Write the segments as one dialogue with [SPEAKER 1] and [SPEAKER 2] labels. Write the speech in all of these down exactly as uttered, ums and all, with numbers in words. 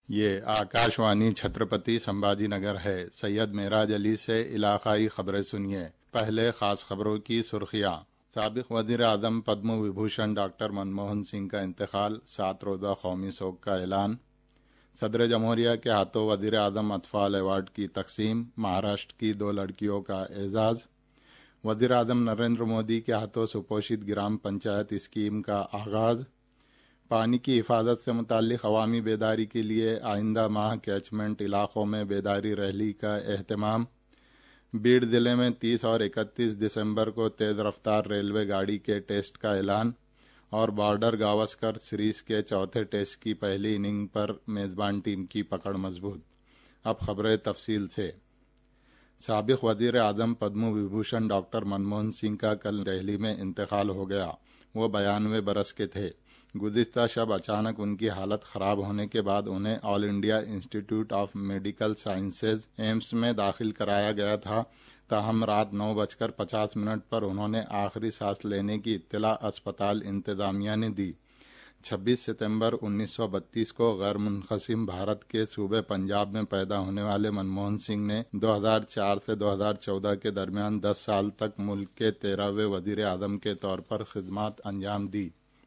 [SPEAKER 1] یہ آکاشوانی چھترپتی سمبھاجی نگر ہے۔ سید معراج علی سے علاقائی خبریں سنیے۔ پہلے خاص خبروں کی سرخیاں۔ سابق وزیر اعظم پدم وبھوشن ڈاکٹر منموہن سنگھ کا انتقال، سات روزہ قومی سوگ کا اعلان۔ صدر جمہوریہ کے ہاتھوں وزیر اعظم اطفال ایوارڈ کی تقسیم، مہاراشٹر کی دو لڑکیوں کا اعزاز۔ وزیر اعظم نریندر مودی کے ہاتھوں سپوشت گرام پنچایت اسکیم کا آغاز۔ پانی کی حفاظت سے متعلق عوامی بیداری کے لیے آئندہ ماہ کیچمنٹ علاقوں میں بیداری ریلی کا اہتمام۔ بیڑ ضلع میں تیس اور اکتیس دسمبر کو تیز رفتار ریلوے گاڑی کے ٹیسٹ کا اعلان، اور بارڈر گاوسکر سیریز کے چوتھے ٹیسٹ کی پہلی اننگ پر میزبان ٹیم کی پکڑ مضبوط۔ اب خبریں تفصیل سے۔ سابق وزیر اعظم پدم وبھوشن ڈاکٹر منموہن سنگھ کا کل دہلی میں انتقال ہو گیا۔ وہ بیانوے برس کے تھے۔ گزشتہ شب اچانک ان کی حالت خراب ہونے کے بعد انہیں آل انڈیا انسٹی ٹیوٹ آف میڈیکل سائنسز ایمس میں داخل کرایا گیا تھا، تاہم رات نو بج کر پچاس منٹ پر انہوں نے آخری سانس لینے کی اطلاع اسپتال انتظامیہ نے دی۔ چھبیس ستمبر انیس سو بتیس کو غیر منقسم بھارت کے صوبے پنجاب میں پیدا ہونے والے منموہن سنگھ نے دو ہزار چار سے دو ہزار چودہ کے درمیان دس سال تک ملک کے تیرہویں وزیر اعظم کے طور پر خدمات انجام دی۔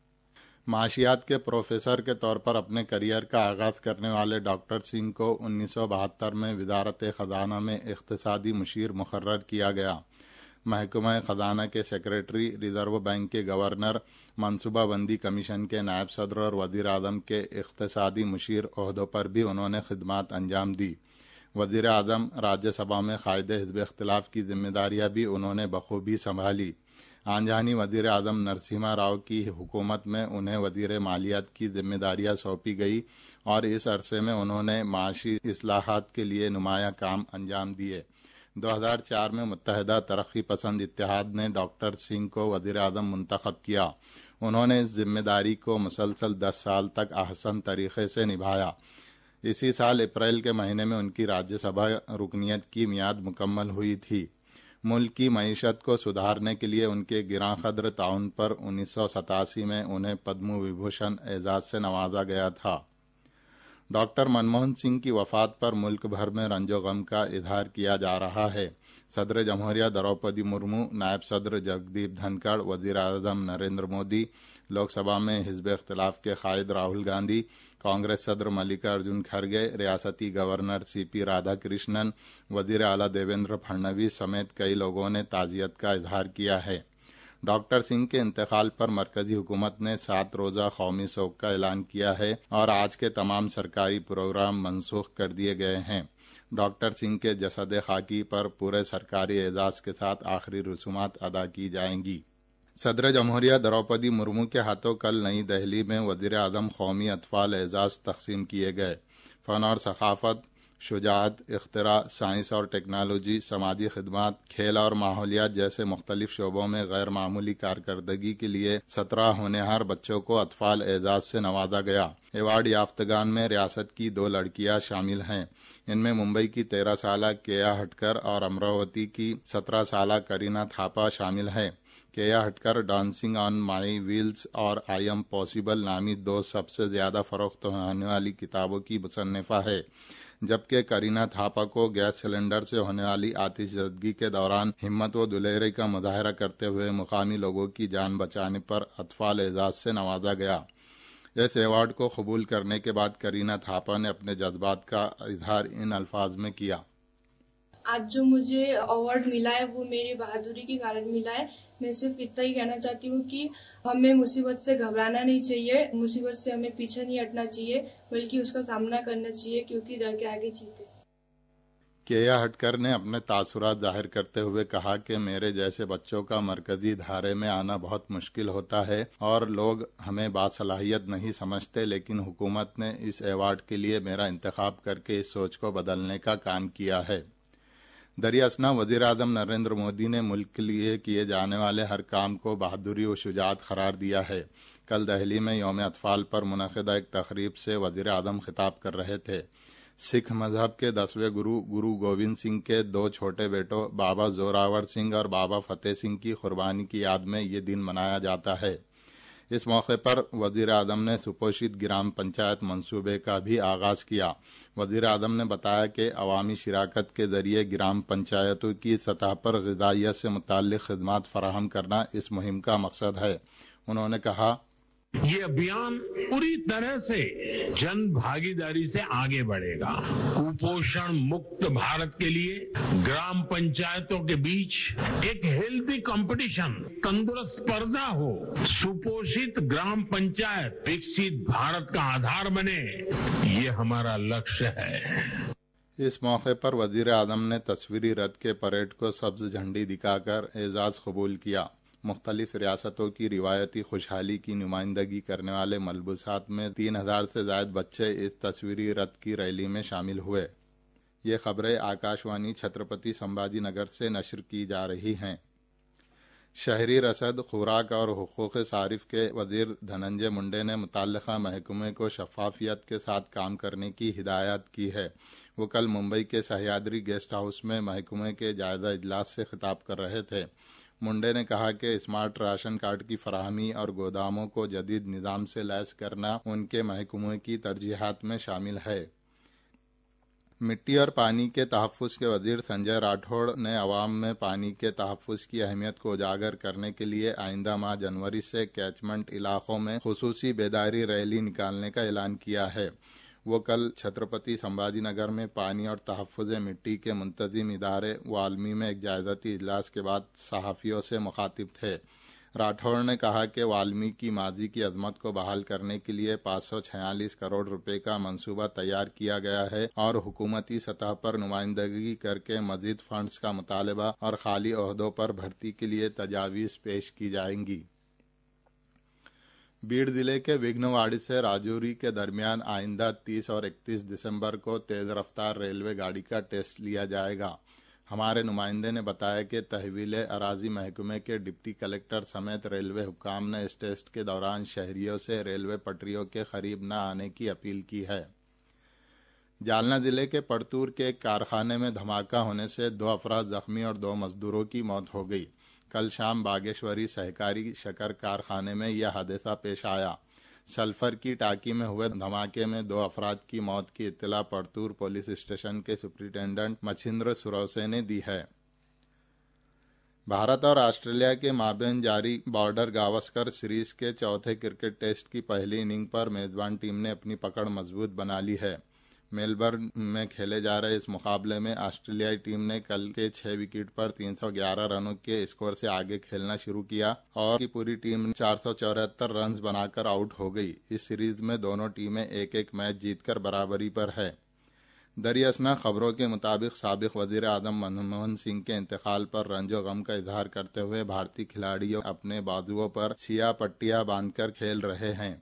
[SPEAKER 1] معاشیات کے پروفیسر کے طور پر اپنے کیریئر کا آغاز کرنے والے ڈاکٹر سنگھ کو انیس سو بہتر میں وزارت خزانہ میں اقتصادی مشیر مقرر کیا گیا۔ محکمہ خزانہ کے سیکریٹری، ریزرو بینک کے گورنر، منصوبہ بندی کمیشن کے نائب صدر اور وزیر اعظم کے اقتصادی مشیر عہدوں پر بھی انہوں نے خدمات انجام دی۔ وزیر اعظم، راجیہ سبھا میں قائد حزب اختلاف کی ذمہ داریاں بھی انہوں نے بخوبی سنبھالی۔ آنجہانی وزیر اعظم نرسمہا راؤ کی حکومت میں انہیں وزیر مالیات کی ذمہ داریاں سونپی گئی، اور اس عرصے میں انہوں نے معاشی اصلاحات کے لیے نمایاں کام انجام دیے۔ دو ہزار چار میں متحدہ ترقی پسند اتحاد نے ڈاکٹر سنگھ کو وزیر اعظم منتخب کیا۔ انہوں نے اس ذمہ داری کو مسلسل دس سال تک احسن طریقے سے نبھایا۔ اسی سال اپریل کے مہینے میں ان کی راجیہ سبھا رکنیت کی میعاد مکمل ہوئی تھی۔ ملک کی معیشت کو سدھارنے کے لیے ان کے گراں قدر تعاون پر انیس سو ستاسی میں انہیں پدم وبھوشن اعزاز سے نوازا گیا تھا۔ ڈاکٹر منموہن سنگھ کی وفات پر ملک بھر میں رنج و غم کا اظہار کیا جا رہا ہے۔ صدر جمہوریہ دروپدی مرمو، نائب صدر جگدیپ دھنکڑ، وزیر اعظم نریندر مودی، لوک سبھا میں حزب اختلاف کے قائد راہل گاندھی، کانگریس صدر ملکا ارجن کھرگے، ریاستی governor C P Radhakrishnan, وزیر اعلیٰ دیویندر پھڑنویس سمیت کئی لوگوں نے تعزیت کا اظہار کیا ہے۔ ڈاکٹر سنگھ کے انتقال پر مرکزی حکومت نے سات روزہ قومی سوگ کا اعلان کیا ہے، اور آج کے تمام سرکاری پروگرام منسوخ کر دیے گئے ہیں۔ ڈاکٹر سنگھ کے جسد خاکی پر پورے سرکاری اعزاز کے ساتھ آخری رسومات ادا کی جائیں گی۔ صدر جمہوریہ دروپدی مرمو کے ہاتھوں کل نئی دہلی میں وزیر اعظم قومی اطفال اعزاز تقسیم کیے گئے۔ فن اور ثقافت، شجاعت، اختراع، سائنس اور ٹیکنالوجی، سماجی خدمات، کھیل اور ماحولیات جیسے مختلف شعبوں میں غیر معمولی کارکردگی کے لیے سترہ ہونہار بچوں کو اطفال اعزاز سے نوازا گیا۔ ایوارڈ یافتگان میں ریاست کی دو لڑکیاں شامل ہیں۔ ان میں ممبئی کی تیرہ سالہ کیا ہٹکر اور امراوتی کی سترہ سالہ کرینا تھاپا شامل ہیں۔ کیا ہٹکر ڈانسنگ آن مائی ویلز اور آئی ایم پاسبل نامی دو سب سے زیادہ فروخت ہونے والی کتابوں کی مصنفہ ہے، جبکہ کرینا تھاپا کو گیس سلنڈر سے ہونے والی آتش زدگی کے دوران ہمت و دلیری کا مظاہرہ کرتے ہوئے مقامی لوگوں کی جان بچانے پر اطفال اعزاز سے نوازا گیا۔ اس ایوارڈ کو قبول کرنے کے بعد کرینا تھاپا نے اپنے جذبات کا اظہار ان الفاظ میں کیا۔
[SPEAKER 2] آج جو مجھے ایوارڈ ملا ہے وہ میری بہادری کے کارن ملا ہے۔ میں صرف اتنا ہی کہنا چاہتی ہوں کہ ہمیں مصیبت سے گھبرانا نہیں چاہیے، مصیبت سے ہمیں پیچھے نہیں ہٹنا چاہیے، بلکہ اس کا سامنا کرنا چاہیے، کیونکہ ڈر کے آگے جیتے۔
[SPEAKER 1] کیا ہٹکر نے اپنے تاثرات ظاہر کرتے ہوئے کہا کہ میرے جیسے بچوں کا مرکزی دھارے میں آنا بہت مشکل ہوتا ہے، اور لوگ ہمیں باصلاحیت نہیں سمجھتے، لیکن حکومت نے اس ایوارڈ کے لیے میرا انتخاب کر کے اس سوچ کو بدلنے کا کام کیا ہے۔ دراصل وزیر اعظم نریندر مودی نے ملک کے لیے کیے جانے والے ہر کام کو بہادری و شجاعت قرار دیا ہے۔ کل دہلی میں یوم اطفال پر منعقدہ ایک تقریب سے وزیر اعظم خطاب کر رہے تھے۔ سکھ مذہب کے دسویں گرو گرو گوبند سنگھ کے دو چھوٹے بیٹوں بابا زوراور سنگھ اور بابا فتح سنگھ کی قربانی کی یاد میں یہ دن منایا جاتا ہے۔ اس موقع پر وزیر اعظم نے سپوشت گرام پنچایت منصوبے کا بھی آغاز کیا۔ وزیر اعظم نے بتایا کہ عوامی شراکت کے ذریعے گرام پنچایتوں کی سطح پر غذائیت سے متعلق خدمات فراہم کرنا اس مہم کا مقصد ہے۔ انہوں نے کہا،
[SPEAKER 3] یہ ابھیان پوری طرح سے جن بھاگیداری سے آگے بڑھے گا۔ کپوشن مکت بھارت کے لیے گرام پنچایتوں کے بیچ ایک ہیلتھی کمپٹیشن، تندرست پردہ ہو۔ سپوشت گرام پنچایت وکست بھارت کا آدھار بنے، یہ ہمارا لکشیہ ہے۔
[SPEAKER 1] اس موقع پر وزیر اعظم نے تصویری رتھ کے پریڈ کو سبز جھنڈی دکھا کر اعزاز قبول کیا۔ مختلف ریاستوں کی روایتی خوشحالی کی نمائندگی کرنے والے ملبوسات میں تین ہزار سے زائد بچے اس تصویری رتھ کی ریلی میں شامل ہوئے۔ یہ خبریں آکاشوانی چھترپتی سمبھاجی نگر سے نشر کی جا رہی ہیں۔ شہری رسد، خوراک اور حقوق صارف کے وزیر دھننجے منڈے نے متعلقہ محکمے کو شفافیت کے ساتھ کام کرنے کی ہدایت کی ہے۔ وہ کل ممبئی کے سہیادری گیسٹ ہاؤس میں محکمے کے جائزہ اجلاس سے خطاب کر رہے تھے۔ منڈے نے کہا کہ اسمارٹ راشن کارڈ کی فراہمی اور گوداموں کو جدید نظام سے لیس کرنا ان کے محکمے کی ترجیحات میں شامل ہے۔ مٹی اور پانی کے تحفظ کے وزیر سنجے راٹھوڑ نے عوام میں پانی کے تحفظ کی اہمیت کو اجاگر کرنے کے لیے آئندہ ماہ جنوری سے کیچمنٹ علاقوں میں خصوصی بیداری ریلی نکالنے کا اعلان کیا ہے۔ وہ کل چھترپتی سمبھاجی نگر میں پانی اور تحفظ مٹی کے منتظم ادارے والمی میں ایک جائزتی اجلاس کے بعد صحافیوں سے مخاطب تھے۔ راٹھوڑ نے کہا کہ والمی کی ماضی کی عظمت کو بحال کرنے کے لیے پانچ سو چھیالیس کروڑ روپے کا منصوبہ تیار کیا گیا ہے اور حکومتی سطح پر نمائندگی کر کے مزید فنڈز کا مطالبہ اور خالی عہدوں پر بھرتی کے لیے تجاویز پیش کی جائیں گی۔ بیڑ ضلع کے وگھنواڑی سے راجوری کے درمیان آئندہ تیس اور اکتیس دسمبر کو تیز رفتار ریلوے گاڑی کا ٹیسٹ لیا جائے گا۔ ہمارے نمائندے نے بتایا کہ تحویل اراضی محکمے کے ڈپٹی کلکٹر سمیت ریلوے حکام نے اس ٹیسٹ کے دوران شہریوں سے ریلوے پٹریوں کے قریب نہ آنے کی اپیل کی ہے۔ جالنا ضلع کے پڑتور کے ایک کارخانے میں دھماکہ ہونے سے دو افراد زخمی اور دو مزدوروں کی موت ہو گئی۔ کل شام باگیشوری سہکاری شکر کارخانے میں یہ حادثہ پیش آیا۔ سلفر کی ٹاکی میں ہوئے دھماکے میں دو افراد کی موت کی اطلاع پڑتور پولیس اسٹیشن کے سپرنٹینڈنٹ مچھندر سروسے نے دی ہے۔ بھارت اور آسٹریلیا کے مابین جاری بارڈر گاوسکر سیریز کے چوتھے کرکٹ ٹیسٹ کی پہلی اننگ پر میزبان ٹیم نے اپنی پکڑ مضبوط بنا لی ہے۔ میلبرن میں کھیلے جا رہے اس مقابلے میں آسٹریلیائی ٹیم نے کل کے چھ وکٹ پر تین سو گیارہ رنوں کے اسکور سے آگے کھیلنا شروع کیا اور کی پوری ٹیم چار سو چوہتر رنز بنا کر آؤٹ ہو گئی۔ اس سیریز میں دونوں ٹیمیں ایک ایک میچ جیت کر برابری پر ہے۔ دریاسنا خبروں کے مطابق سابق وزیر اعظم منموہن سنگھ کے انتقال پر رنج و غم کا اظہار کرتے ہوئے بھارتی کھلاڑی اپنے بازوؤں پر سیاہ پٹیاں باندھ کر کھیل رہے ہیں۔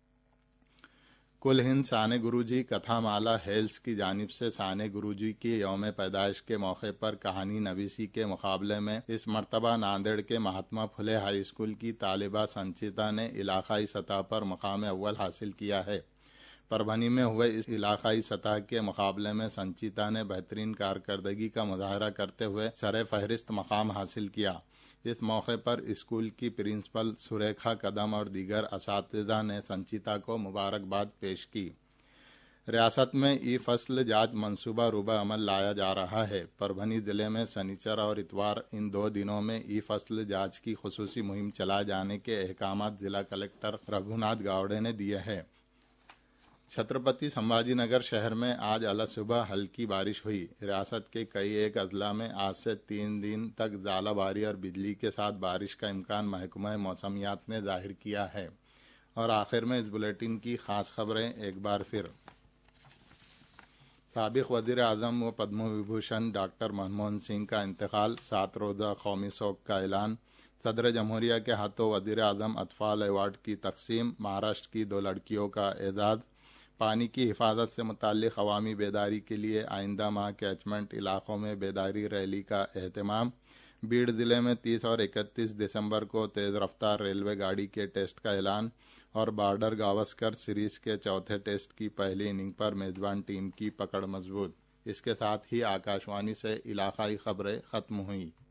[SPEAKER 1] کل ہند سانے گروجی کتھا مالا ہیلز کی جانب سے سانے گروجی کی یوم پیدائش کے موقع پر کہانی نویسی کے مقابلے میں اس مرتبہ ناندیڑ کے مہاتما پھلے ہائی اسکول کی طالبہ سنچیتا نے علاقائی سطح پر مقام اول حاصل کیا ہے۔ پربھنی میں ہوئے اس علاقائی سطح کے مقابلے میں سنچیتا نے بہترین کارکردگی کا مظاہرہ کرتے ہوئے سر فہرست مقام حاصل کیا۔ اس موقع پر اسکول کی پرنسپل سریکھا قدم اور دیگر اساتذہ نے سنچیتا کو مبارکباد پیش کی۔ ریاست میں ای فصل جانچ منصوبہ روبہ عمل لایا جا رہا ہے۔ پربھنی ضلع میں سنیچر اور اتوار ان دو دنوں میں ای فصل جانچ کی خصوصی مہم چلائے جانے کے احکامات ضلع کلکٹر رگھوناتھ گاوڑے نے دیے ہیں۔ چھترپتی سمبھاجی نگر شہر میں آج اعلی صبح ہلکی بارش ہوئی۔ ریاست کے کئی ایک اضلاع میں آج سے تین دن تک ژالہ باری اور بجلی کے ساتھ بارش کا امکان محکمہ موسمیات نے ظاہر کیا ہے۔ اور آخر میں اس بلیٹن کی خاص خبریں ایک بار پھر۔ سابق وزیر اعظم و پدم وبھوشن ڈاکٹر منموہن سنگھ کا انتقال، سات روزہ قومی سوگ کا اعلان، صدر جمہوریہ کے ہاتھوں وزیر اعظم اطفال ایوارڈ کی تقسیم، مہاراشٹر کی دو لڑکیوں کا اعزاز، پانی کی حفاظت سے متعلق عوامی بیداری کے لیے آئندہ ماہ کیچمنٹ علاقوں میں بیداری ریلی کا اہتمام، بیڑ ضلع میں تیس اور اکتیس دسمبر کو تیز رفتار ریلوے گاڑی کے ٹیسٹ کا اعلان اور بارڈر گاوسکر سیریز کے چوتھے ٹیسٹ کی پہلی اننگ پر میزبان ٹیم کی پکڑ مضبوط۔ اس کے ساتھ ہی آکاشوانی سے علاقائی خبریں ختم ہوئیں۔